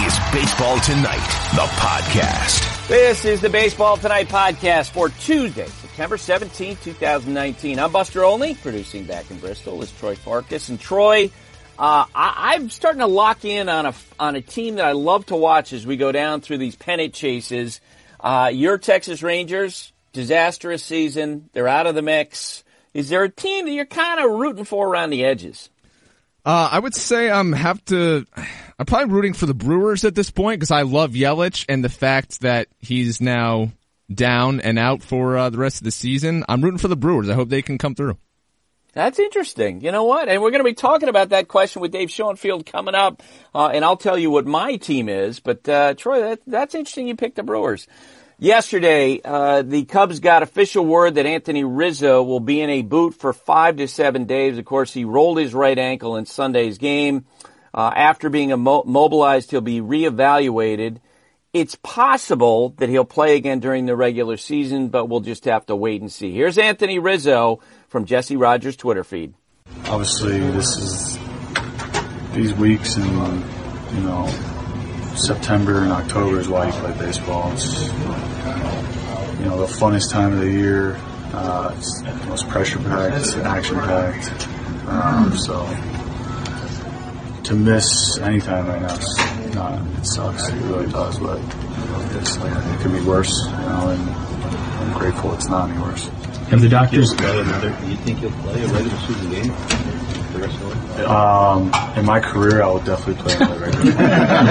is Baseball Tonight, the podcast. This is the Baseball Tonight podcast for Tuesday, September 17th, 2019. I'm Buster Olney, producing back in Bristol is Troy Farkas. And Troy, I'm starting to lock in on a team that I love to watch as we go down through these pennant chases. Your Texas Rangers, disastrous season. They're out of the mix. Is there a team that you're kind of rooting for around the edges? I would say I'm probably rooting for the Brewers at this point because I love Yelich and the fact that he's now down and out for the rest of the season. I'm rooting for the Brewers. I hope they can come through. That's interesting. You know what? And we're going to be talking about that question with Dave Schoenfield coming up, and I'll tell you what my team is. But, Troy, that's interesting you picked the Brewers. Yesterday, the Cubs got official word that Anthony Rizzo will be in a boot for 5 to 7 days. Of course, he rolled his right ankle in Sunday's game. After being immobilized, he'll be reevaluated. It's possible that he'll play again during the regular season, but we'll just have to wait and see. Here's Anthony Rizzo from Jesse Rogers' Twitter feed. Obviously, these weeks and, September and October is why you play baseball. It's, the funnest time of the year. It's the most pressure-packed, it's action-packed. So to miss any time right now, it sucks. It really does, but it could be worse, and I'm grateful it's not any worse. Have the doctors do you think you'll play a regular season game the rest of the way? In my career, I will definitely play another regular season.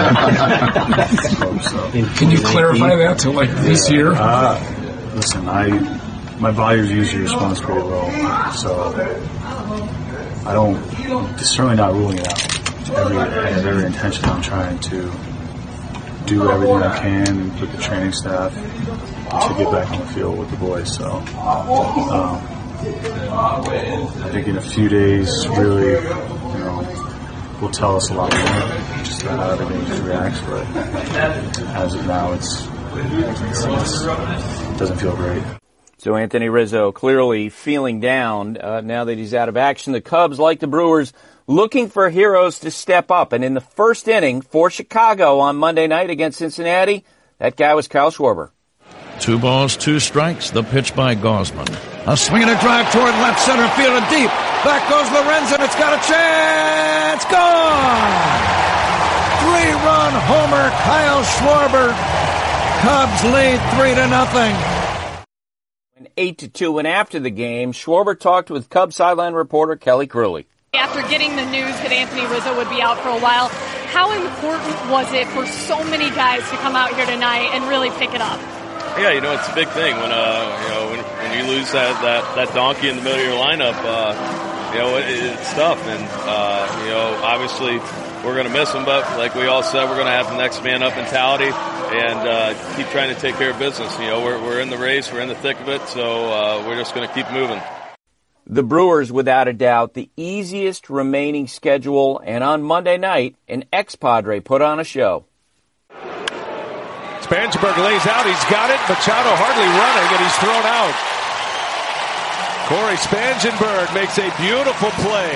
Hope so. Can you clarify that to this year? Listen, my body usually responds pretty well, so certainly not ruling it out. I have every intention on trying to do everything I can with the training staff to get back on the field with the boys. So I think in a few days, really, will tell us a lot more. Just about how everything just reacts. But as of now, it doesn't feel great. So Anthony Rizzo clearly feeling down now that he's out of action. The Cubs, like the Brewers, looking for heroes to step up. And in the first inning for Chicago on Monday night against Cincinnati, that guy was Kyle Schwarber. 2 balls, 2 strikes. The pitch by Gausman. A swing and a drive toward left center field and deep. Back goes Lorenzen. It's got a chance. Gone! 3-run homer, Kyle Schwarber. Cubs lead 3-0. 8-2, and after the game, Schwarber talked with Cubs sideline reporter Kelly Crulley. After getting the news that Anthony Rizzo would be out for a while, how important was it for so many guys to come out here tonight and really pick it up? Yeah, it's a big thing when when you lose that donkey in the middle of your lineup. It's tough, and obviously we're going to miss him. But like we all said, we're going to have the next man up mentality and keep trying to take care of business. We're in the race, we're in the thick of it, so we're just going to keep moving. The Brewers, without a doubt, the easiest remaining schedule, and on Monday night, an ex-Padre put on a show. Spangenberg lays out. He's got it. Machado hardly running, and he's thrown out. Corey Spangenberg makes a beautiful play.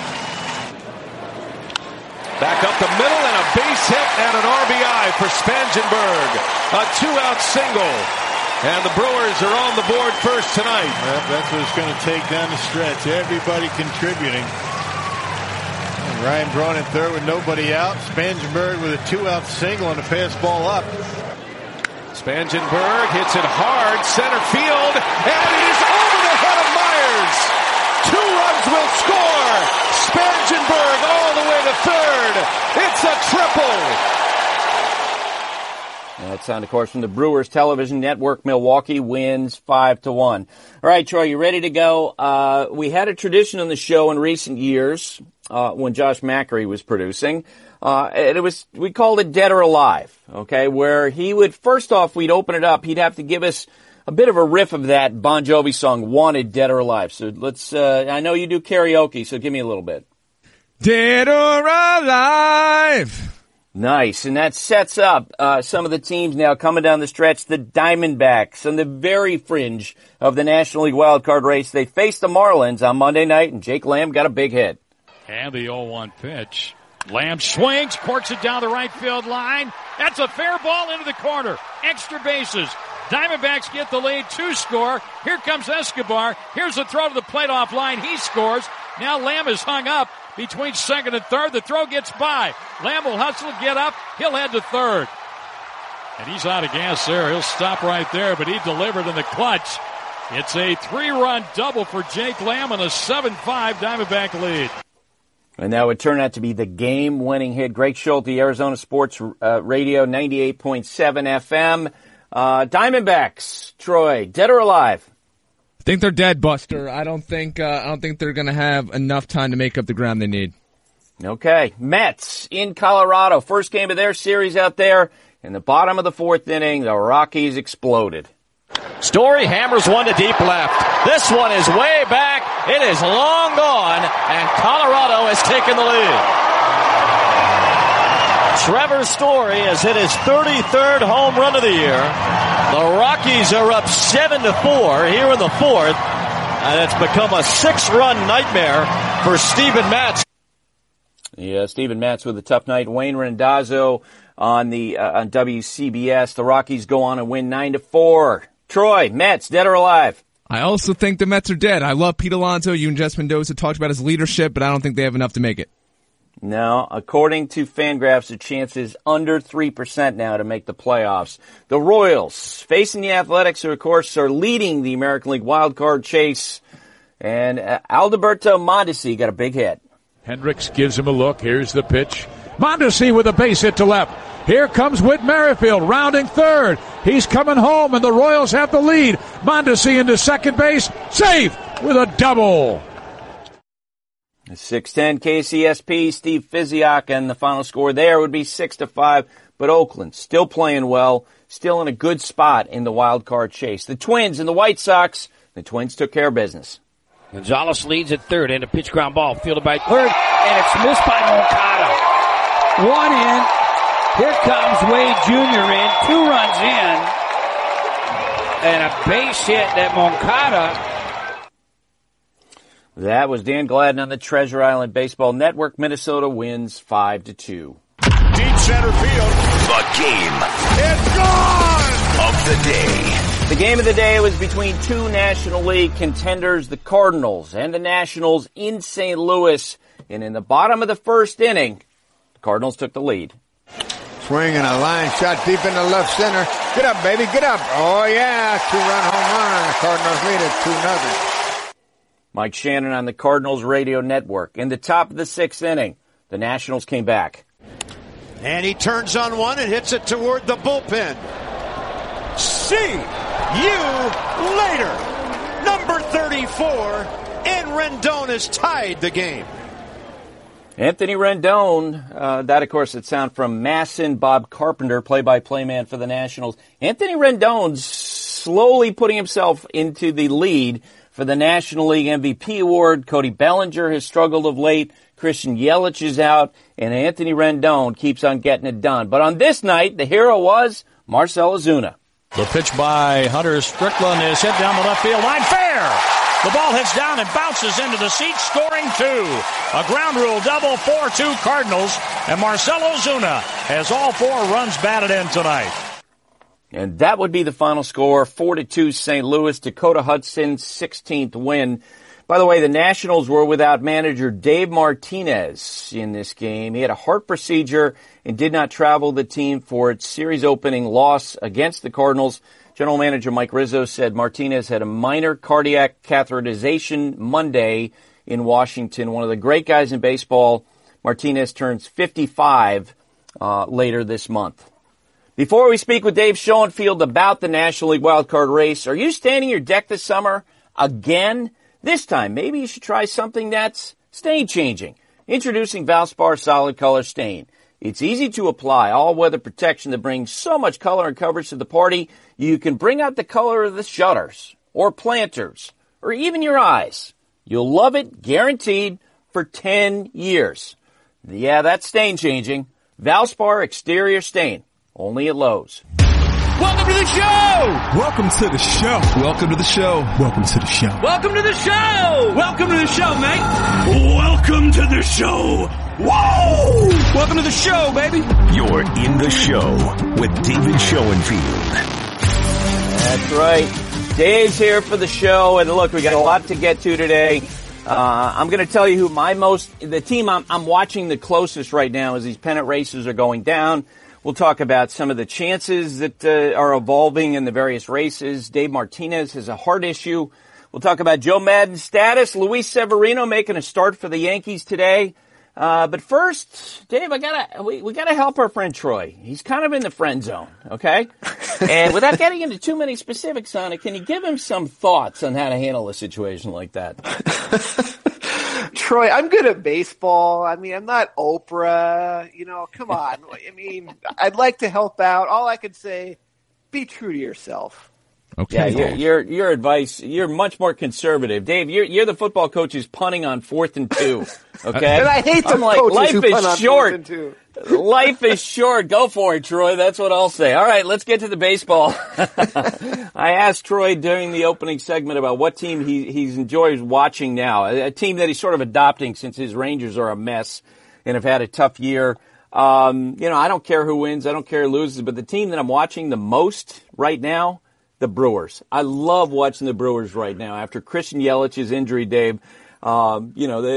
Back up the middle, and a base hit and an RBI for Spangenberg. A 2-out single. And the Brewers are on the board first tonight. Well, that's what it's going to take down the stretch. Everybody contributing. And Ryan Braun in third with nobody out. Spangenberg with a 2-out single and a fastball up. Spangenberg hits it hard, center field, and it is over the head of Myers. 2 runs will score. Spangenberg all the way to third. It's a triple. That sound, of course, from the Brewers television network. Milwaukee wins 5-1. All right, Troy, you ready to go? We had a tradition on the show in recent years when Josh Macri was producing. We called it Dead or Alive, okay, where he would, first off, we'd open it up. He'd have to give us a bit of a riff of that Bon Jovi song, Wanted, Dead or Alive. So let's, I know you do karaoke, so give me a little bit. Dead or alive. Nice, and that sets up some of the teams now coming down the stretch. The Diamondbacks on the very fringe of the National League wildcard race. They face the Marlins on Monday night, and Jake Lamb got a big hit. And the 0-1 pitch. Lamb swings, corks it down the right field line. That's a fair ball into the corner. Extra bases. Diamondbacks get the lead, 2-score. Here comes Escobar. Here's the throw to the plate off line. He scores. Now Lamb is hung up between second and third. The throw gets by. Lamb will hustle, get up. He'll head to third. And he's out of gas there. He'll stop right there, but he delivered in the clutch. It's a 3-run double for Jake Lamb and a 7-5 Diamondback lead. And that would turn out to be the game-winning hit. Greg Schulte, Arizona Sports Radio, 98.7 FM. Diamondbacks, Troy, dead or alive? I think they're dead, Buster. I don't think they're going to have enough time to make up the ground they need. Okay. Mets in Colorado. First game of their series out there. In the bottom of the fourth inning, the Rockies exploded. Story hammers one to deep left. This one is way back. It is long gone, and Colorado has taken the lead. Trevor Story has hit his 33rd home run of the year. The Rockies are up 7-4 here in the fourth, and it's become a 6-run nightmare for Steven Matz. Yeah, Steven Matz with a tough night. Wayne Randazzo on WCBS. The Rockies go on and win 9-4. Troy, Mets, dead or alive? I also think the Mets are dead. I love Pete Alonso. You and Jess Mendoza talked about his leadership, but I don't think they have enough to make it. No, according to Fangraphs, the chance is under 3% now to make the playoffs. The Royals, facing the Athletics, who, of course, are leading the American League wildcard chase. And Alberto Mondesi got a big hit. Hendricks gives him a look. Here's the pitch. Mondesi with a base hit to left. Here comes Whit Merrifield, rounding third. He's coming home, and the Royals have the lead. Mondesi into second base. Safe with a double. 6-10 KCSP, Steve Physiak, and the final score there would be 6-5. But Oakland still playing well, still in a good spot in the wild card chase. The Twins and the White Sox, the Twins took care of business. Gonzalez leads at third, and a pitch ground ball fielded by third, and it's missed by Moncada. One in. Here comes Wade Jr. in, 2 runs in, and a base hit that Moncada. That was Dan Gladden on the Treasure Island Baseball Network. Minnesota wins 5-2. Deep center field. The game. It's gone! Of the day. The game of the day was between two National League contenders, the Cardinals and the Nationals in St. Louis. And in the bottom of the first inning, the Cardinals took the lead. Swing and a line shot deep into left center. Get up, baby, get up. Oh, yeah, 2-run home run. The Cardinals lead it 2-0. Mike Shannon on the Cardinals Radio Network. In the top of the sixth inning, the Nationals came back. And he turns on one and hits it toward the bullpen. See you later. Number 34, and Rendon has tied the game. Anthony Rendon, that of course it's sound from Masson Bob Carpenter, play-by-play man for the Nationals. Anthony Rendon's slowly putting himself into the lead for the National League MVP award. Cody Bellinger has struggled of late. Christian Yelich is out, and Anthony Rendon keeps on getting it done. But on this night, the hero was Marcell Ozuna. The pitch by Hunter Strickland is hit down the left field line. Fair! The ball hits down and bounces into the seats, scoring 2. A ground rule double, 4-2 Cardinals, and Marcell Ozuna has all 4 runs batted in tonight. And that would be the final score, 4-2 St. Louis. Dakota Hudson's 16th win. By the way, the Nationals were without manager Dave Martinez in this game. He had a heart procedure and did not travel the team for its series opening loss against the Cardinals. General Manager Mike Rizzo said Martinez had a minor cardiac catheterization Monday in Washington. One of the great guys in baseball. Martinez turns 55 later this month. Before we speak with Dave Schoenfield about the National League wildcard race, are you staining your deck this summer again? This time, maybe you should try something that's stain-changing. Introducing Valspar Solid Color Stain. It's easy to apply, all-weather protection that brings so much color and coverage to the party, you can bring out the color of the shutters, or planters, or even your eyes. You'll love it, guaranteed, for 10 years. Yeah, that's stain-changing. Valspar Exterior Stain, only at Lowe's. Welcome to the show. Welcome to the show. Welcome to the show. Welcome to the show. Welcome to the show. Welcome to the show, mate. Welcome to the show. Whoa! Welcome to the show, baby. You're in the show with David Schoenfield. That's right. Dave's here for the show, and look, we got a lot to get to today. I'm going to tell you who the team I'm watching the closest right now as these pennant races are going down. We'll talk about some of the chances that are evolving in the various races. Dave Martinez has a heart issue. We'll talk about Joe Maddon's status. Luis Severino making a start for the Yankees today. But first, Dave, we gotta help our friend Troy. He's kind of in the friend zone, okay? And without getting into too many specifics on it, can you give him some thoughts on how to handle a situation like that? Troy, I'm good at baseball. I mean, I'm not Oprah. Come on. I mean, I'd like to help out. All I could say, be true to yourself. Okay. Yeah, your advice, you're much more conservative. Dave, you're the football coach who's punting on 4th and 2. Okay? And I hate the coaches who punt on 4th and 2. Life is short. Go for it, Troy. That's what I'll say. All right, let's get to the baseball. I asked Troy during the opening segment about what team he enjoys watching now. A team that he's sort of adopting since his Rangers are a mess and have had a tough year. I don't care who wins. I don't care who loses. But the team that I'm watching the most right now, the Brewers. I love watching the Brewers right now. After Christian Yelich's injury, Dave, not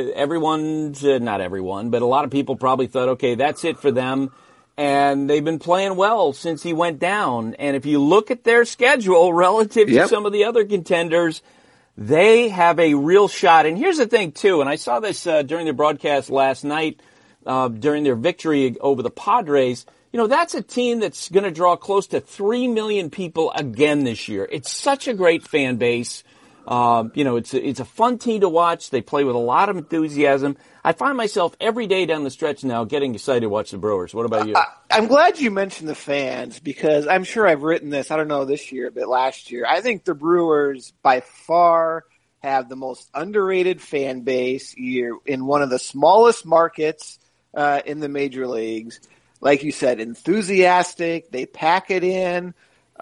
everyone, but a lot of people probably thought, okay, that's it for them. And they've been playing well since he went down. And if you look at their schedule relative to some of the other contenders, they have a real shot. And here's the thing, too, and I saw this during the broadcast last night during their victory over the Padres. That's a team that's going to draw close to 3 million people again this year. It's such a great fan base. It's a fun team to watch. They play with a lot of enthusiasm. I find myself every day down the stretch now getting excited to watch the Brewers. What about you? I'm glad you mentioned the fans because I'm sure I've written this, I don't know this year, but last year. I think the Brewers by far have the most underrated fan base. You're in one of the smallest markets in the major leagues. Like you said, enthusiastic. They pack it in.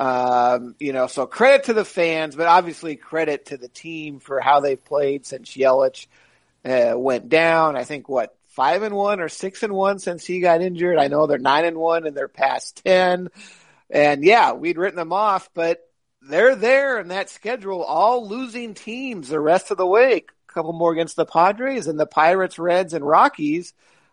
So credit to the fans, but obviously credit to the team for how they've played since Yelich went down. I think 5-1 or 6-1 since he got injured. I know they're 9-1 in their past 10. And yeah, we'd written them off, but they're there in that schedule, all losing teams the rest of the way. A couple more against the Padres and the Pirates, Reds, and Rockies.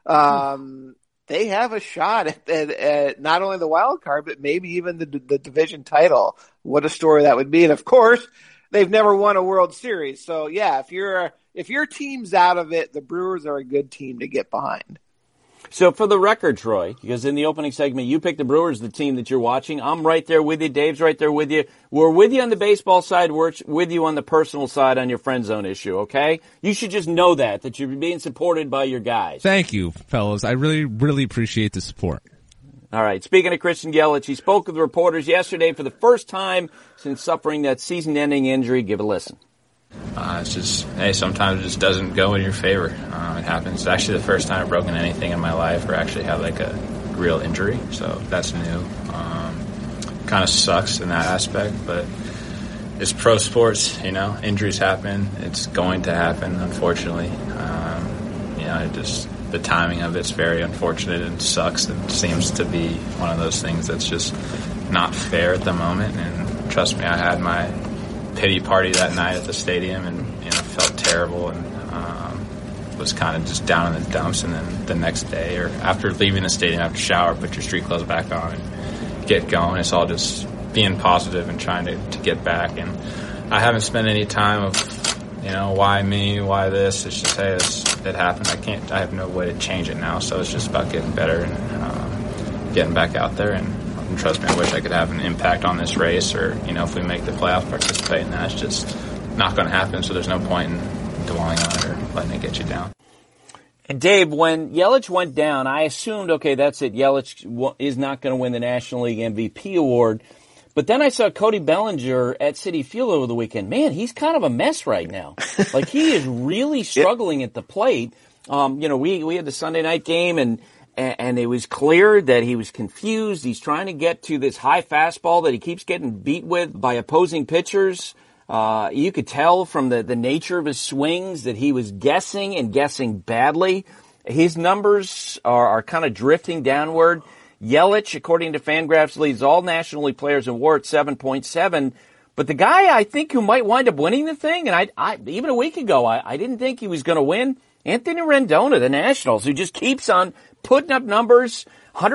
They have a shot at not only the wild card, but maybe even the division title. What a story that would be. And of course, they've never won a World Series. So yeah, if your team's out of it, the Brewers are a good team to get behind. So for the record, Troy, because in the opening segment, you picked the Brewers, the team that you're watching. I'm right there with you. Dave's right there with you. We're with you on the baseball side. We're with you on the personal side on your friend zone issue, okay? You should just know that you're being supported by your guys. Thank you, fellas. I really, really appreciate the support. All right. Speaking of Christian Yelich, he spoke with reporters yesterday for the first time since suffering that season-ending injury. Give a listen. Sometimes it just doesn't go in your favor. It happens. It's actually the first time I've broken anything in my life or actually had like a real injury, so that's new. Kind of sucks in that aspect, but it's pro sports, injuries happen. It's going to happen, unfortunately. The timing of it's very unfortunate and sucks. It seems to be one of those things that's just not fair at the moment, and trust me, I had my pity party that night at the stadium and felt terrible and was kind of just down in the dumps. And then the next day or after leaving the stadium, after shower, put your street clothes back on and get going. It's all just being positive and trying to get back. And I haven't spent any time of why me, why this. It's just, hey, it happened. I have no way to change it now, so it's just about getting better and getting back out there. And trust me, I wish I could have an impact on this race, or if we make the playoffs, participate in that. It's just not going to happen, so there's no point in dwelling on it or letting it get you down. And Dave, when Yelich went down, I assumed, okay, that's it. Yelich is not going to win the National League MVP award. But then I saw Cody Bellinger at Citi Field over the weekend. Man, he's kind of a mess right now. Like, he is really struggling at the plate. We had the Sunday night game, and and it was clear that he was confused. He's trying to get to this high fastball that he keeps getting beat with by opposing pitchers. You could tell from the nature of his swings that he was guessing and guessing badly. His numbers are kind of drifting downward. Yelich, according to Fangraphs, leads all National League players in WAR at 7.7. But the guy I think who might wind up winning the thing, and I even a week ago, I didn't think he was going to win, Anthony Rendon of the Nationals, who just keeps on putting up numbers,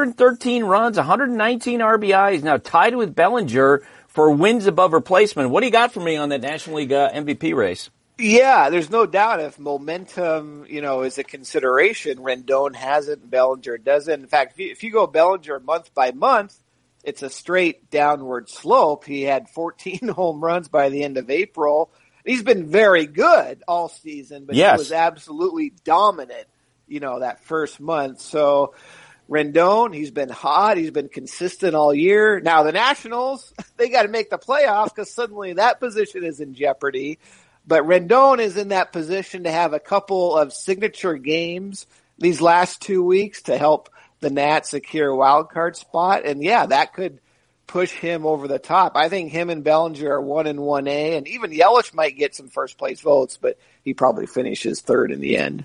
113 runs, 119 RBI. He's now tied with Bellinger for wins above replacement. What do you got for me on that National League MVP race? Yeah, there's no doubt if momentum, is a consideration, Rendon has it and Bellinger doesn't. In fact, if you go Bellinger month by month, it's a straight downward slope. He had 14 home runs by the end of April. He's been very good all season, but yes, he was absolutely dominant, that first month. So Rendon, he's been hot. He's been consistent all year. Now the Nationals, they got to make the playoffs because suddenly that position is in jeopardy. But Rendon is in that position to have a couple of signature games these last 2 weeks to help the Nats secure a wild card spot. And yeah, that could push him over the top. I think him and Bellinger are 1 and 1A, and even Yelich might get some first place votes, but he probably finishes third in the end.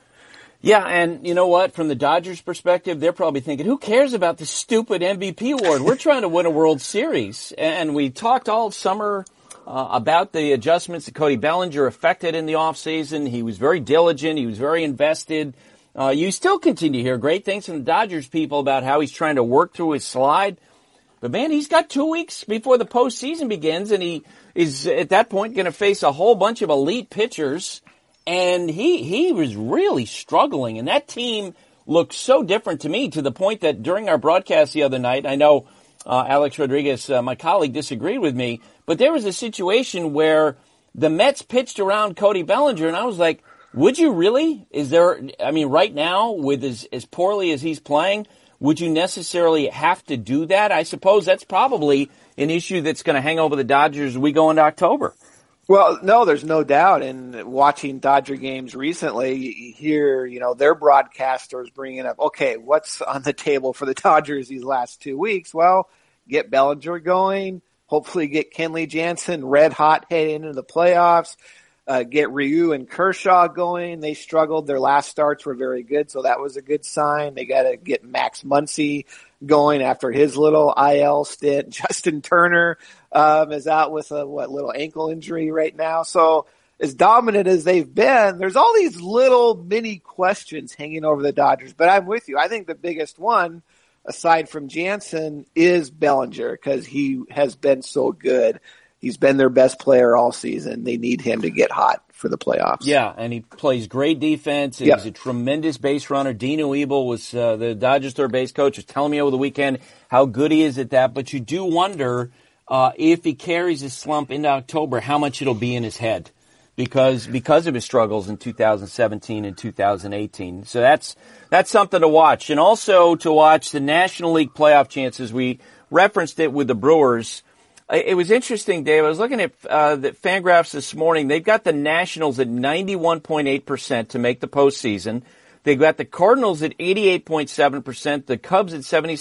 Yeah, and you know what? From the Dodgers' perspective, they're probably thinking, who cares about the stupid MVP award? We're trying to win a World Series. And we talked all summer about the adjustments that Cody Bellinger affected in the offseason. He was very diligent. He was very invested. You still continue to hear great things from the Dodgers people about how he's trying to work through his slide. But man, he's got 2 weeks before the postseason begins, and he is at that point going to face a whole bunch of elite pitchers. And he was really struggling, and that team looked so different to me, to the point that during our broadcast the other night, I know Alex Rodriguez, my colleague, disagreed with me, but there was a situation where the Mets pitched around Cody Bellinger, and I was like, would you really? Right now, with as poorly as he's playing, would you necessarily have to do that? I suppose that's probably an issue that's going to hang over the Dodgers as we go into October. Well, no, there's no doubt. And watching Dodger games recently, you hear, their broadcasters bringing up, okay, what's on the table for the Dodgers these last 2 weeks? Well, get Bellinger going, hopefully get Kenley Jansen red hot heading into the playoffs, get Ryu and Kershaw going. They struggled. Their last starts were very good, so that was a good sign. They got to get Max Muncy going after his little IL stint. Justin Turner is out with a little ankle injury right now. So as dominant as they've been, there's all these little mini questions hanging over the Dodgers. But I'm with you. I think the biggest one, aside from Jansen, is Bellinger, because he has been so good. He's been their best player all season. They need him to get hot for the playoffs. Yeah, and he plays great defense. And He's a tremendous base runner. Dino Ebel was the Dodgers third base coach, was telling me over the weekend how good he is at that. But you do wonder if he carries his slump into October, how much it'll be in his head because of his struggles in 2017 and 2018. So that's something to watch. And also to watch the National League playoff chances. We referenced it with the Brewers. It was interesting, Dave. I was looking at the Fangraphs this morning. They've got the Nationals at 91.8% to make the postseason. They've got the Cardinals at 88.7%, the Cubs at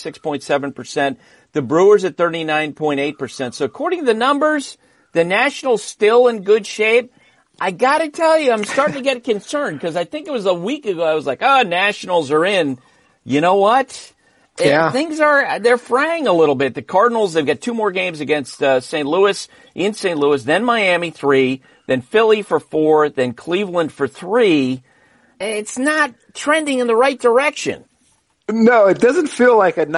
76.7%, the Brewers at 39.8%. So according to the numbers, the Nationals still in good shape. I got to tell you, I'm starting to get concerned because I think it was a week ago I was like, Nationals are in. You know what? Yeah. They're fraying a little bit. The Cardinals, they've got 2 more games against St. Louis, in St. Louis, then Miami 3, then Philly for 4, then Cleveland for 3. It's not trending in the right direction. No, it doesn't feel like a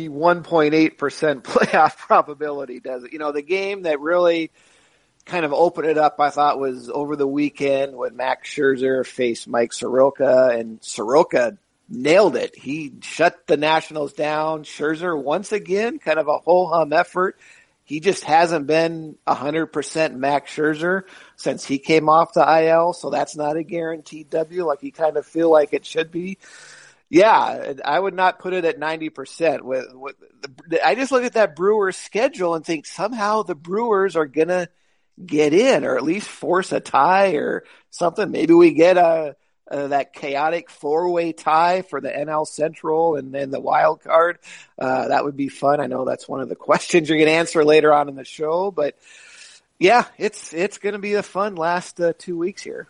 91.8% playoff probability, does it? The game that really kind of opened it up, I thought, was over the weekend when Max Scherzer faced Mike Soroka, and Soroka nailed it. He shut the Nationals down. Scherzer, once again, kind of a ho-hum effort. He just hasn't been 100% Max Scherzer since he came off the IL, so that's not a guaranteed W like you kind of feel like it should be. Yeah, I would not put it at 90%. I just look at that Brewers schedule and think somehow the Brewers are going to get in or at least force a tie or something. Maybe we get a that chaotic 4-way tie for the NL Central and then the wild card. That would be fun. I know that's one of the questions you're going to answer later on in the show, but yeah, it's going to be a fun last 2 weeks here.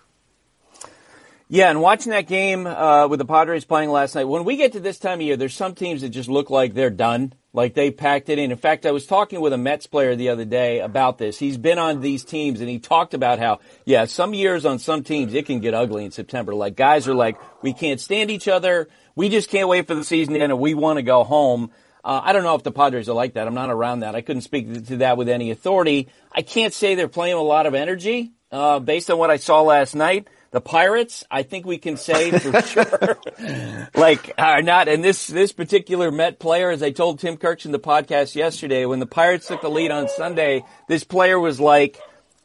Yeah, and watching that game with the Padres playing last night, when we get to this time of year, there's some teams that just look like they're done, like they packed it in. In fact, I was talking with a Mets player the other day about this. He's been on these teams, and he talked about how, yeah, some years on some teams it can get ugly in September. Like, guys are like, we can't stand each other, we just can't wait for the season to end, and we want to go home. I don't know if the Padres are like that. I'm not around that. I couldn't speak to that with any authority. I can't say they're playing with a lot of energy based on what I saw last night. The Pirates, I think we can say for sure, are not. And this particular Met player, as I told Tim Kirch in the podcast yesterday, when the Pirates took the lead on Sunday, this player was like,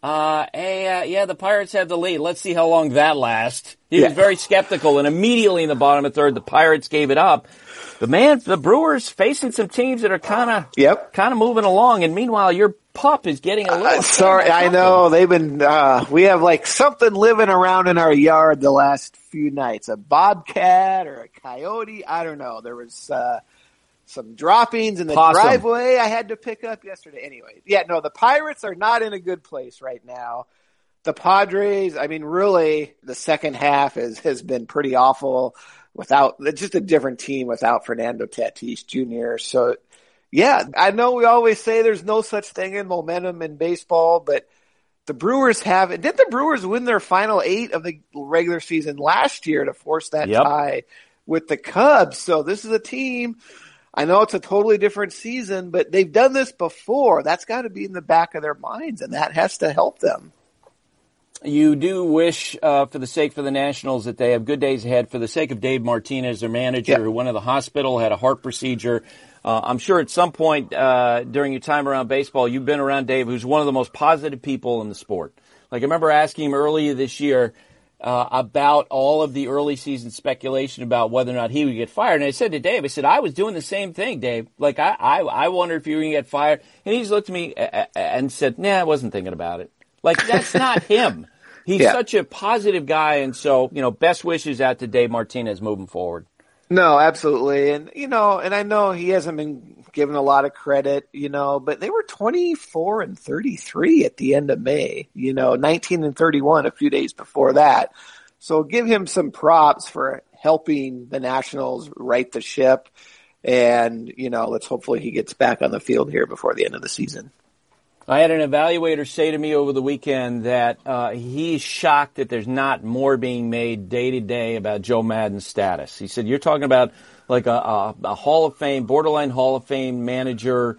the Pirates have the lead. Let's see how long that lasts. He was very skeptical, and immediately in the bottom of the third, the Pirates gave it up. The Brewers facing some teams that are kind of moving along, and meanwhile, your pup is getting a little. Sorry, I know they've been. We have like something living around in our yard the last few nights. A bobcat or a coyote. I don't know. There was some droppings in the driveway I had to pick up yesterday. Anyway, the Pirates are not in a good place right now. The Padres, I mean, really, the second half has been pretty awful. It's just a different team without Fernando Tatis Jr. So, yeah, I know we always say there's no such thing in momentum in baseball, but the Brewers have it. Didn't the Brewers win their final 8 of the regular season last year to force that tie with the Cubs? So this is a team. I know it's a totally different season, but they've done this before. That's got to be in the back of their minds, and that has to help them. You do wish, for the sake of the Nationals, that they have good days ahead. For the sake of Dave Martinez, their manager, who went to the hospital, had a heart procedure. I'm sure at some point during your time around baseball, you've been around Dave, who's one of the most positive people in the sport. Like, I remember asking him earlier this year about all of the early season speculation about whether or not he would get fired. And I said to Dave, I was doing the same thing, Dave. Like, I wondered if you were going to get fired. And he just looked at me and said, nah, I wasn't thinking about it. Like, that's not him. He's such a positive guy, and so, best wishes out to Dave Martinez moving forward. No, absolutely. And, and I know he hasn't been given a lot of credit, but they were 24-33 at the end of May, 19-31 a few days before that. So give him some props for helping the Nationals right the ship. And, let's hopefully he gets back on the field here before the end of the season. I had an evaluator say to me over the weekend that he's shocked that there's not more being made day to day about Joe Maddon's status. He said, you're talking about like a Hall of Fame, borderline Hall of Fame manager,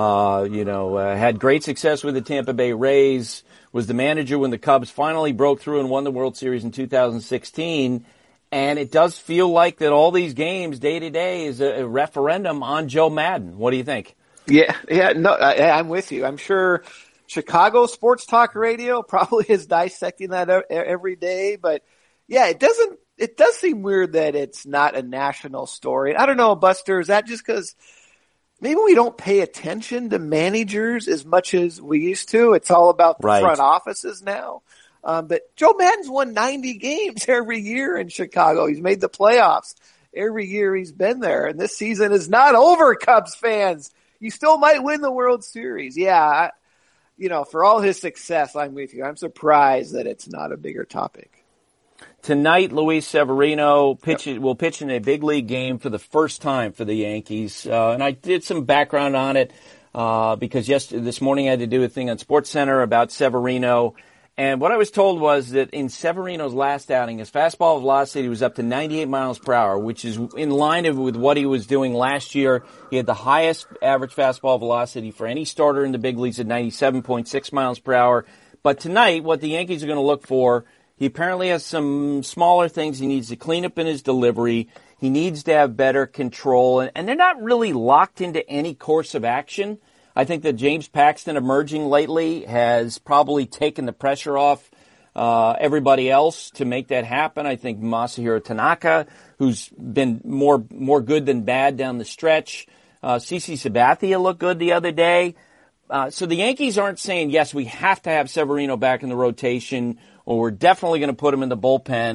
had great success with the Tampa Bay Rays, was the manager when the Cubs finally broke through and won the World Series in 2016. And it does feel like that all these games day to day is a referendum on Joe Maddon. What do you think? No, I'm with you. I'm sure Chicago Sports Talk Radio probably is dissecting that every day, but it does seem weird that it's not a national story. I don't know, Buster, is that just because maybe we don't pay attention to managers as much as we used to? It's all about the front offices now. But Joe Maddon's won 90 games every year in Chicago. He's made the playoffs every year he's been there, and this season is not over, Cubs fans. You still might win the World Series. Yeah, for all his success, I'm with you. I'm surprised that it's not a bigger topic. Tonight, Luis Severino will pitch in a big league game for the first time for the Yankees. And I did some background on it because this morning I had to do a thing on SportsCenter about Severino. And what I was told was that in Severino's last outing, his fastball velocity was up to 98 miles per hour, which is in line with what he was doing last year. He had the highest average fastball velocity for any starter in the big leagues at 97.6 miles per hour. But tonight, what the Yankees are going to look for, he apparently has some smaller things he needs to clean up in his delivery. He needs to have better control. And they're not really locked into any course of action. I think that James Paxton emerging lately has probably taken the pressure off everybody else to make that happen. I think Masahiro Tanaka, who's been more good than bad down the stretch. CC Sabathia looked good the other day. So the Yankees aren't saying, yes, we have to have Severino back in the rotation, or we're definitely going to put him in the bullpen.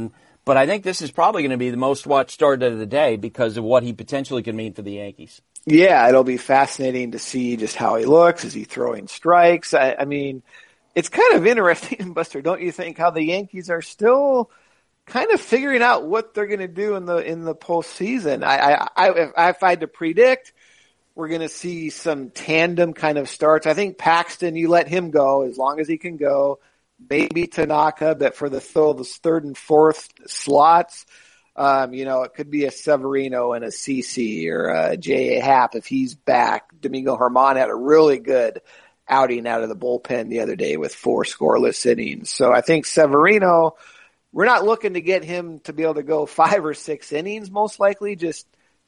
But I think this is probably going to be the most watched start of the day because of what he potentially could mean for the Yankees. Yeah, it'll be fascinating to see just how he looks. Is he throwing strikes? I mean, it's kind of interesting, Buster, don't you think, how the Yankees are still kind of figuring out what they're going to do in the postseason. If I had to predict, we're going to see some tandem kind of starts. I think Paxton, you let him go as long as he can go. Maybe Tanaka, but for the third and fourth slots, it could be a Severino and a CC or a J.A. Happ if he's back. Domingo Germán had a really good outing out of the bullpen the other day with 4 scoreless innings. So I think Severino, we're not looking to get him to be able to go 5 or 6 innings, most likely just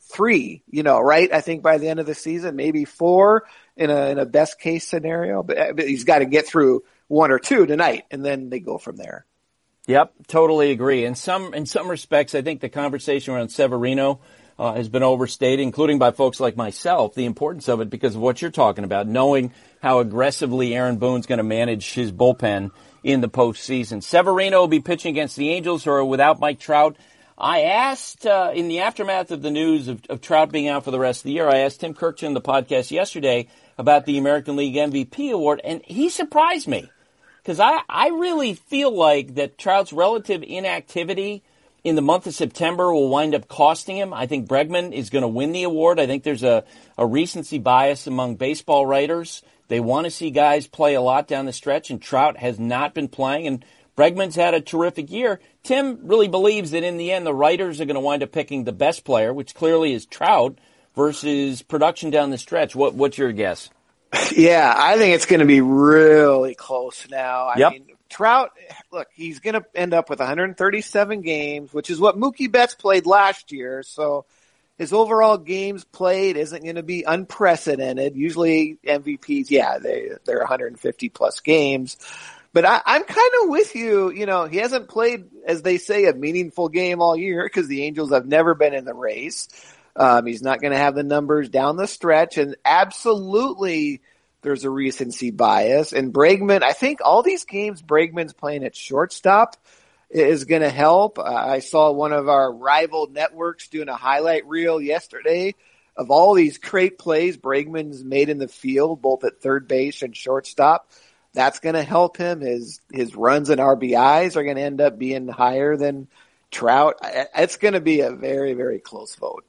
3, right? I think by the end of the season, maybe 4 in a best case scenario, but he's got to get through 1 or 2 tonight, and then they go from there. Yep, totally agree. In some respects, I think the conversation around Severino has been overstated, including by folks like myself, the importance of it because of what you're talking about, knowing how aggressively Aaron Boone's going to manage his bullpen in the postseason. Severino will be pitching against the Angels, who are without Mike Trout. I asked, in the aftermath of the news of Trout being out for the rest of the year, I asked Tim Kirkchin on the podcast yesterday about the American League MVP award, and he surprised me. Because I really feel like that Trout's relative inactivity in the month of September will wind up costing him. I think Bregman is going to win the award. I think there's a recency bias among baseball writers. They want to see guys play a lot down the stretch, and Trout has not been playing, and Bregman's had a terrific year. Tim really believes that in the end the writers are going to wind up picking the best player, which clearly is Trout, versus production down the stretch. What's your guess? Yeah, I think it's going to be really close now. I mean, Trout, look, he's going to end up with 137 games, which is what Mookie Betts played last year. So his overall games played isn't going to be unprecedented. Usually MVPs, they're 150 plus games. But I'm kind of with you. He hasn't played, as they say, a meaningful game all year because the Angels have never been in the race. He's not going to have the numbers down the stretch, and absolutely there's a recency bias. And Bregman, I think all these games Bregman's playing at shortstop is going to help. I saw one of our rival networks doing a highlight reel yesterday of all these great plays Bregman's made in the field, both at third base and shortstop. That's going to help him. His runs and RBIs are going to end up being higher than Trout. It's going to be a very, very close vote.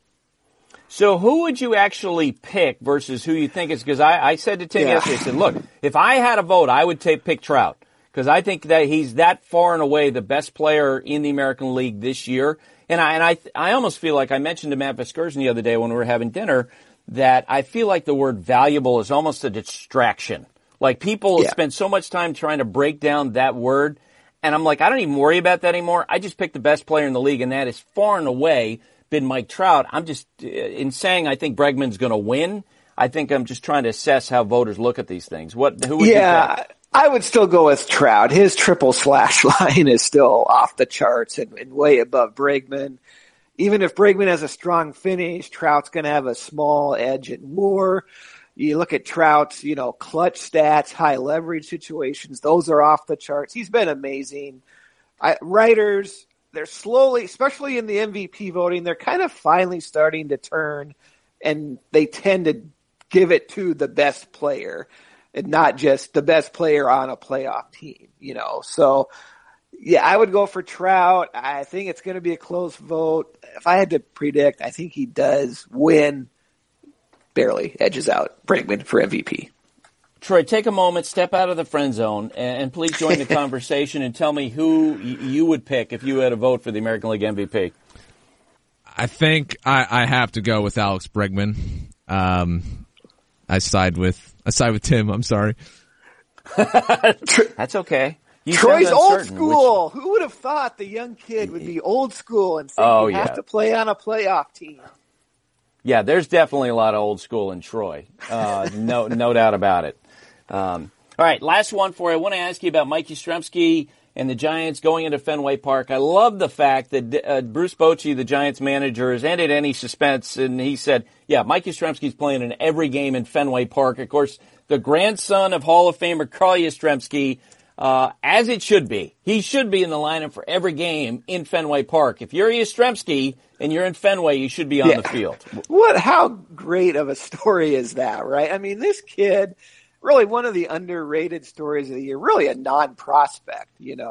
So who would you actually pick versus who you think is, because I said to Tim yesterday, I said, look, if I had a vote, I would pick Trout because I think that he's that far and away the best player in the American League this year. And I almost feel like I mentioned to Matt Vasgersian the other day when we were having dinner that I feel like the word valuable is almost a distraction. Like people spend so much time trying to break down that word. And I'm like, I don't even worry about that anymore. I just pick the best player in the league, and that is far and away been Mike Trout. I'm just, in saying I think Bregman's going to win, I think I'm just trying to assess how voters look at these things. Who would you pick? I would still go with Trout. His triple slash line is still off the charts and way above Bregman. Even if Bregman has a strong finish, Trout's going to have a small edge at WAR. You look at Trout's, clutch stats, high leverage situations. Those are off the charts. He's been amazing. Writers, they're slowly, especially in the MVP voting, they're kind of finally starting to turn, and they tend to give it to the best player and not just the best player on a playoff team, So, I would go for Trout. I think it's going to be a close vote. If I had to predict, I think he does win. Barely edges out Bregman for MVP. Troy, take a moment, step out of the friend zone, and please join the conversation and tell me who you would pick if you had a vote for the American League MVP. I think I have to go with Alex Bregman. I side with Tim. I'm sorry. That's okay. Troy's old school. Who would have thought the young kid would be old school and say you have to play on a playoff team? Yeah, there's definitely a lot of old school in Troy. No doubt about it. All right, last one for you. I want to ask you about Mike Yastrzemski and the Giants going into Fenway Park. I love the fact that Bruce Bochy, the Giants manager, has ended any suspense, and he said, Mike Yastrzemski's playing in every game in Fenway Park. Of course, the grandson of Hall of Famer Carl Yastrzemski as it should be. He should be in the lineup for every game in Fenway Park. If you're Yastrzemski and you're in Fenway, you should be on the field. How great of a story is that, right? I mean, this kid, really one of the underrated stories of the year, really a non-prospect,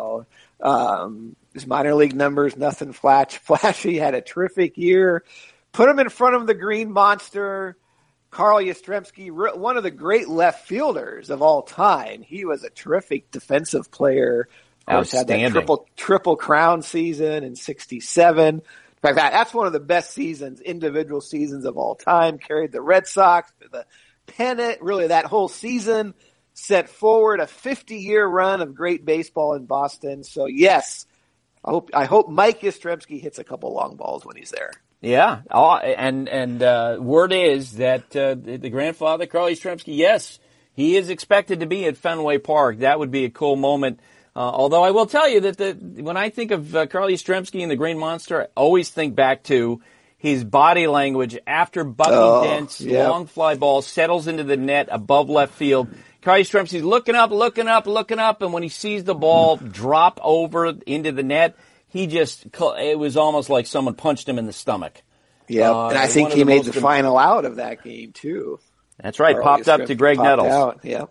his minor league numbers, nothing flashy, had a terrific year. Put him in front of the Green Monster, Carl Yastrzemski, one of the great left fielders of all time. He was a terrific defensive player. Of course, had that triple crown season in '67. In fact, that's one of the best individual seasons of all time. Carried the Red Sox to the pennant. Really, that whole season set forward a 50-year run of great baseball in Boston. So, yes, I hope Mike Yastrzemski hits a couple long balls when he's there. Yeah, and word is that the grandfather, Carl Yastrzemski, yes, he is expected to be at Fenway Park. That would be a cool moment. Although I will tell you that when I think of Carl Yastrzemski and the Green Monster, I always think back to his body language after Bucky Dent's long fly ball settles into the net above left field. Carl Yastrzemski's looking up, and when he sees the ball drop over into the net, it was almost like someone punched him in the stomach. Yeah, and I think he made the final out of that game, too. That's right, popped up to Greg Nettles. Yeah,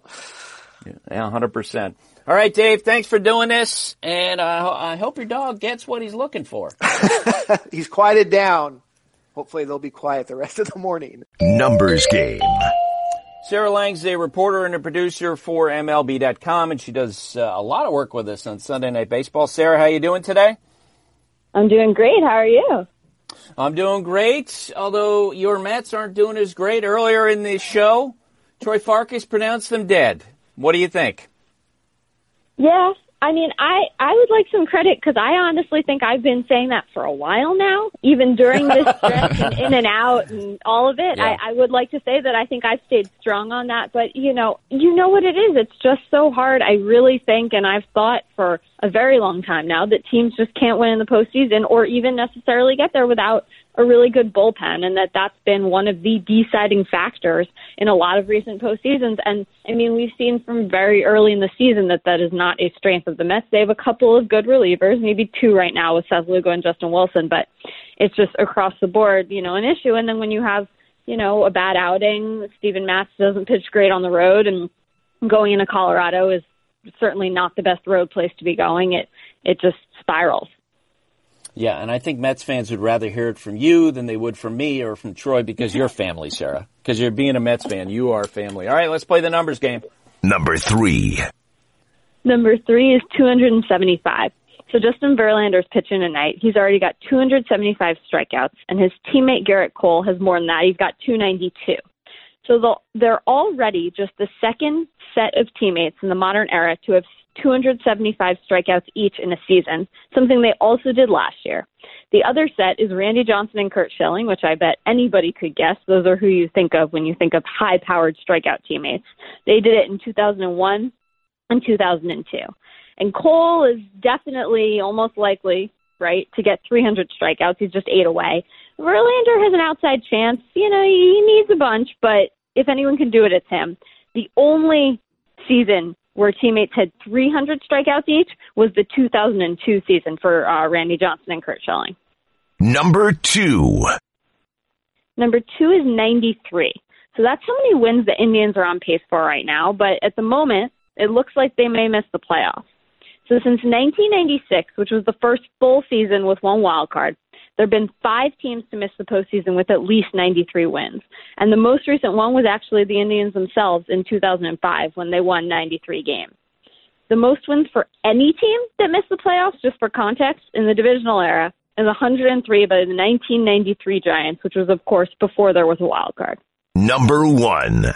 100%. All right, Dave, thanks for doing this, and I hope your dog gets what he's looking for. He's quieted down. Hopefully they'll be quiet the rest of the morning. Numbers game. Sarah Lang's a reporter and a producer for MLB.com, and she does a lot of work with us on Sunday Night Baseball. Sarah, how you doing today? I'm doing great. How are you? I'm doing great, although your Mets aren't doing as great. Earlier in the show, Troy Farkas pronounced them dead. What do you think? Yeah, I mean, I would like some credit because I honestly think I've been saying that for a while now, even during this stretch and in and out and all of it. Yeah. I would like to say that I think I've stayed strong on that. But, you know what it is. It's just so hard. I really think, and I've thought for a very long time now, that teams just can't win in the postseason or even necessarily get there without a really good bullpen, and that's been one of the deciding factors in a lot of recent postseasons. And, I mean, we've seen from very early in the season that is not a strength of the Mets. They have a couple of good relievers, maybe two right now with Seth Lugo and Justin Wilson, but it's just across the board, an issue. And then when you have, a bad outing, Steven Matz doesn't pitch great on the road, and going into Colorado is certainly not the best road place to be going. It just spirals. Yeah, and I think Mets fans would rather hear it from you than they would from me or from Troy because you're family, Sarah. Because you're being a Mets fan, you are family. All right, let's play the numbers game. Number 3. Number 3 is 275. So Justin Verlander's pitching tonight. He's already got 275 strikeouts, and his teammate Garrett Cole has more than that. He's got 292. So they're already just the second set of teammates in the modern era to have 275 strikeouts each in a season, something they also did last year. The other set is Randy Johnson and Curt Schilling, which I bet anybody could guess. Those are who you think of when you think of high-powered strikeout teammates. They did it in 2001 and 2002. And Cole is definitely almost likely, right, to get 300 strikeouts. He's just 8 away. Verlander has an outside chance. He needs a bunch, but if anyone can do it, it's him. The only season where teammates had 300 strikeouts each was the 2002 season for Randy Johnson and Curt Schilling. Number 2. Number 2 is 93. So that's how many wins the Indians are on pace for right now, but at the moment, it looks like they may miss the playoffs. So since 1996, which was the first full season with one wild card, there have been 5 teams to miss the postseason with at least 93 wins. And the most recent one was actually the Indians themselves in 2005 when they won 93 games. The most wins for any team that missed the playoffs, just for context, in the divisional era is 103 by the 1993 Giants, which was, of course, before there was a wild card. Number 1.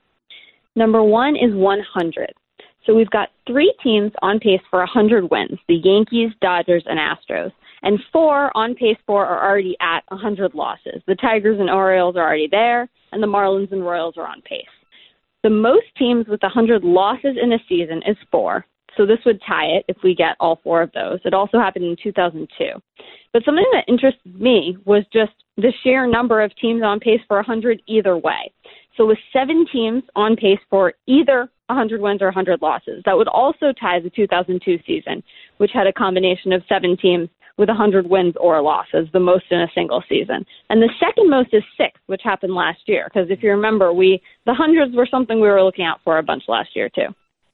Number 1 is 100. So we've got 3 teams on pace for 100 wins, the Yankees, Dodgers, and Astros. And 4 on pace for are already at 100 losses. The Tigers and Orioles are already there, and the Marlins and Royals are on pace. The most teams with 100 losses in a season is 4. So this would tie it if we get all 4 of those. It also happened in 2002. But something that interested me was just the sheer number of teams on pace for 100 either way. So with 7 teams on pace for either 100 wins or 100 losses. That would also tie the 2002 season, which had a combination of 7 teams with 100 wins or losses, the most in a single season. And the second most is 6, which happened last year. Because if you remember, the hundreds were something we were looking out for a bunch last year, too.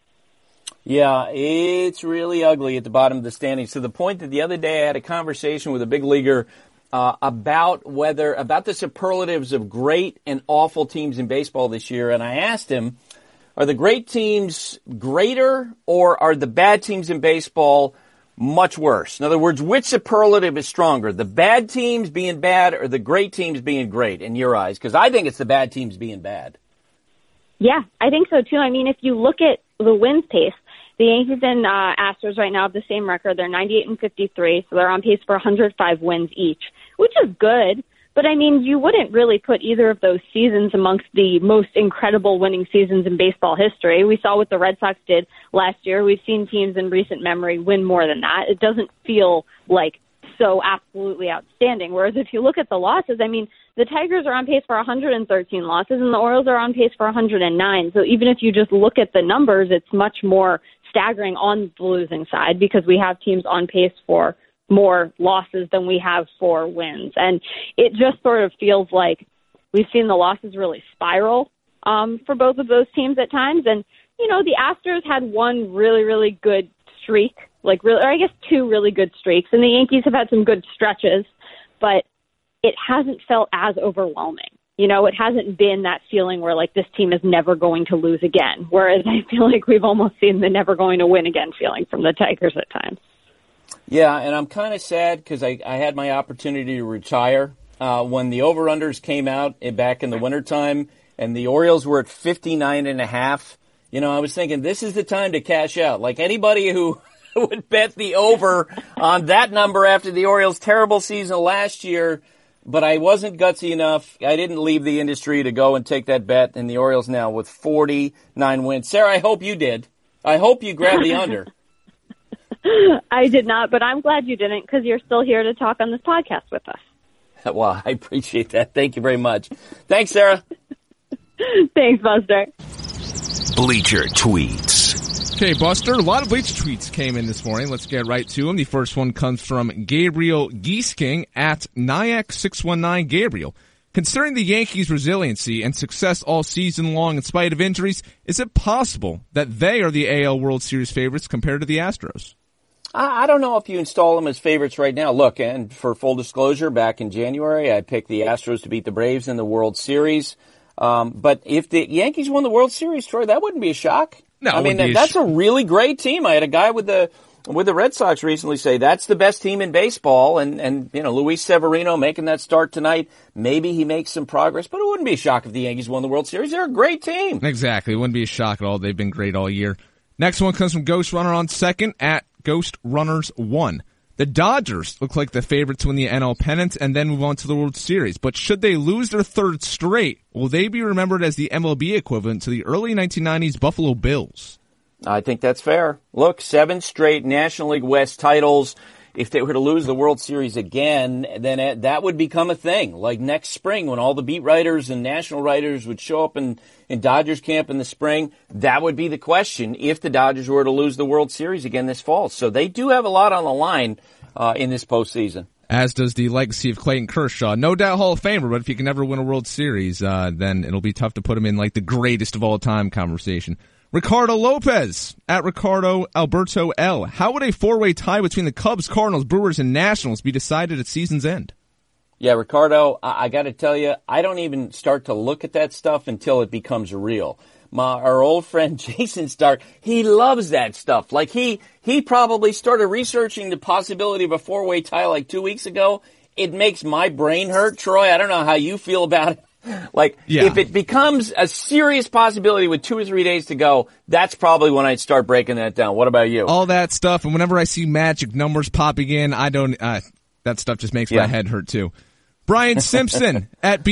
Yeah, it's really ugly at the bottom of the standings, to the point that the other day I had a conversation with a big leaguer about the superlatives of great and awful teams in baseball this year. And I asked him, are the great teams greater, or are the bad teams in baseball much worse? In other words, which superlative is stronger, the bad teams being bad or the great teams being great in your eyes? Because I think it's the bad teams being bad. Yeah, I think so, too. I mean, if you look at the wins pace, the Yankees and Astros right now have the same record. They're 98 and 53, so they're on pace for 105 wins each, which is good. But, I mean, you wouldn't really put either of those seasons amongst the most incredible winning seasons in baseball history. We saw what the Red Sox did last year. We've seen teams in recent memory win more than that. It doesn't feel like so absolutely outstanding. Whereas if you look at the losses, I mean, the Tigers are on pace for 113 losses, and the Orioles are on pace for 109. So even if you just look at the numbers, it's much more staggering on the losing side, because we have teams on pace for more losses than we have for wins. And it just sort of feels like we've seen the losses really spiral for both of those teams at times. And, you know, the Astros had one really, really good streak, or I guess 2 really good streaks, and the Yankees have had some good stretches, but it hasn't felt as overwhelming. You know, it hasn't been that feeling where, like, this team is never going to lose again, whereas I feel like we've almost seen the never going to win again feeling from the Tigers at times. Yeah, and I'm kind of sad because I had my opportunity to retire when the over-unders came out back in the wintertime, and the Orioles were at 59.5. You know, I was thinking this is the time to cash out. Like, anybody who would bet the over on that number after the Orioles' terrible season last year, but I wasn't gutsy enough. I didn't leave the industry to go and take that bet, and the Orioles now with 49 wins. Sarah, I hope you did. I hope you grabbed the under. I did not, but I'm glad you didn't, because you're still here to talk on this podcast with us. Well, I appreciate that. Thank you very much. Thanks, Sarah. Thanks, Buster. Bleacher Tweets. Okay, Buster, a lot of Bleacher Tweets came in this morning. Let's get right to them. The first one comes from Gabriel Giesking at Nyack619. Gabriel, considering the Yankees' resiliency and success all season long in spite of injuries, is it possible that they are the AL World Series favorites compared to the Astros? I don't know if you install them as favorites right now. Look, and for full disclosure, back in January, I picked the Astros to beat the Braves in the World Series. But if the Yankees won the World Series, Troy, that wouldn't be a shock. No, I mean, that's a really great team. I had a guy with the Red Sox recently say that's the best team in baseball, and you know, Luis Severino making that start tonight. Maybe he makes some progress, but it wouldn't be a shock if the Yankees won the World Series. They're a great team. Exactly. It wouldn't be a shock at all. They've been great all year. Next one comes from Ghost Runner on second at Ghost Runners 1. The Dodgers look like the favorite to win the NL pennant and then move on to the World Series. But should they lose their third straight, will they be remembered as the MLB equivalent to the early 1990s Buffalo Bills? I think that's fair. Look, 7 straight National League West titles. If they were to lose the World Series again, then that would become a thing. Like next spring, when all the beat writers and national writers would show up in Dodgers camp in the spring, that would be the question if the Dodgers were to lose the World Series again this fall. So they do have a lot on the line in this postseason. As does the legacy of Clayton Kershaw. No doubt Hall of Famer, but if he can never win a World Series, then it'll be tough to put him in like the greatest of all time conversation. Ricardo Lopez at Ricardo Alberto L. How would a 4-way tie between the Cubs, Cardinals, Brewers, and Nationals be decided at season's end? Yeah, Ricardo, I got to tell you, I don't even start to look at that stuff until it becomes real. Our old friend Jason Stark, he loves that stuff. Like he probably started researching the possibility of a 4-way tie like 2 weeks ago. It makes my brain hurt, Troy. I don't know how you feel about it. Like, if it becomes a serious possibility with 2 or 3 days to go, that's probably when I'd start breaking that down. What about you? All that stuff, and whenever I see magic numbers popping in, I don't, that stuff just makes my head hurt too. Brian Simpson at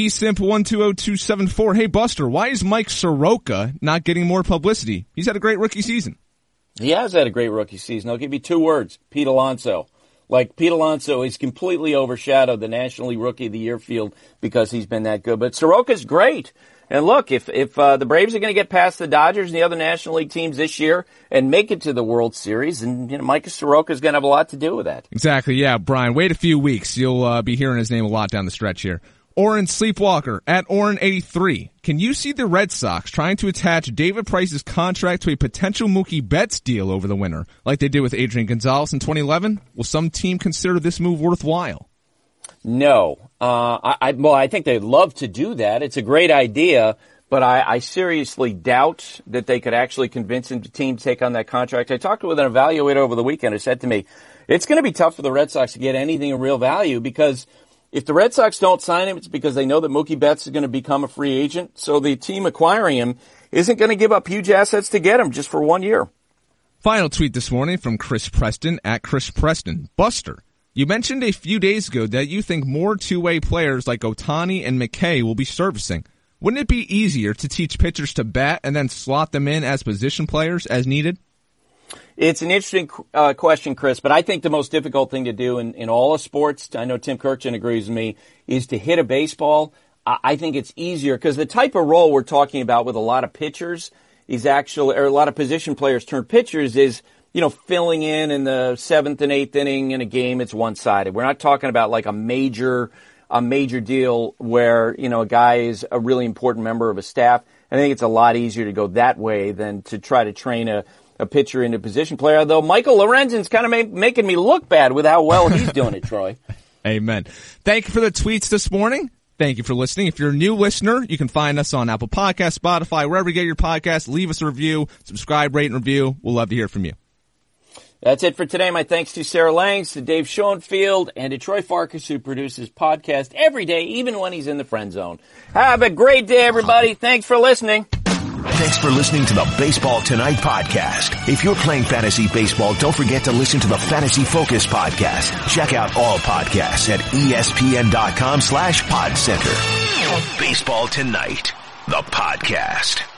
bsimp120274. Hey Buster, why is Mike Soroka not getting more publicity? He's had a great rookie season. He has had a great rookie season. I'll give you 2 words. Pete Alonso. like Pete Alonso is completely overshadowed the National League Rookie of the Year field because he's been that good. But Soroka's great. And look, if the Braves are going to get past the Dodgers and the other National League teams this year and make it to the World Series, and Micah Soroka is going to have a lot to do with that. Exactly, yeah, Brian. Wait a few weeks. You'll be hearing his name a lot down the stretch here. Oren Sleepwalker at Oren83. Can you see the Red Sox trying to attach David Price's contract to a potential Mookie Betts deal over the winter, like they did with Adrian Gonzalez in 2011? Will some team consider this move worthwhile? No. I think they'd love to do that. It's a great idea, but I seriously doubt that they could actually convince the team to take on that contract. I talked with an evaluator over the weekend who said to me, it's going to be tough for the Red Sox to get anything of real value because if the Red Sox don't sign him, it's because they know that Mookie Betts is going to become a free agent. So the team acquiring him isn't going to give up huge assets to get him just for 1 year. Final tweet this morning from Chris Preston at Chris Preston. Buster, you mentioned a few days ago that you think more two-way players like Ohtani and McKay will be servicing. Wouldn't it be easier to teach pitchers to bat and then slot them in as position players as needed? It's an interesting question, Chris, but I think the most difficult thing to do in all of sports, I know Tim Kirkjian agrees with me, is to hit a baseball. I think it's easier because the type of role we're talking about with a lot of pitchers is actually, or a lot of position players turn pitchers is, filling in the 7th and 8th inning in a game. It's one-sided. We're not talking about like a major deal where, a guy is a really important member of a staff. I think it's a lot easier to go that way than to try to train a pitcher into a position player, although Michael Lorenzen's kind of making me look bad with how well he's doing it, Troy. Amen. Thank you for the tweets this morning. Thank you for listening. If you're a new listener, you can find us on Apple Podcasts, Spotify, wherever you get your podcasts. Leave us a review, subscribe, rate, and review. We'll love to hear from you. That's it for today. My thanks to Sarah Langs, to Dave Schoenfield, and to Troy Farkas, who produces podcast every day, even when he's in the friend zone. Have a great day, everybody. Thanks for listening. Thanks for listening to the Baseball Tonight podcast. If you're playing fantasy baseball, don't forget to listen to the Fantasy Focus podcast. Check out all podcasts at ESPN.com/PodCenter. Baseball Tonight, the podcast.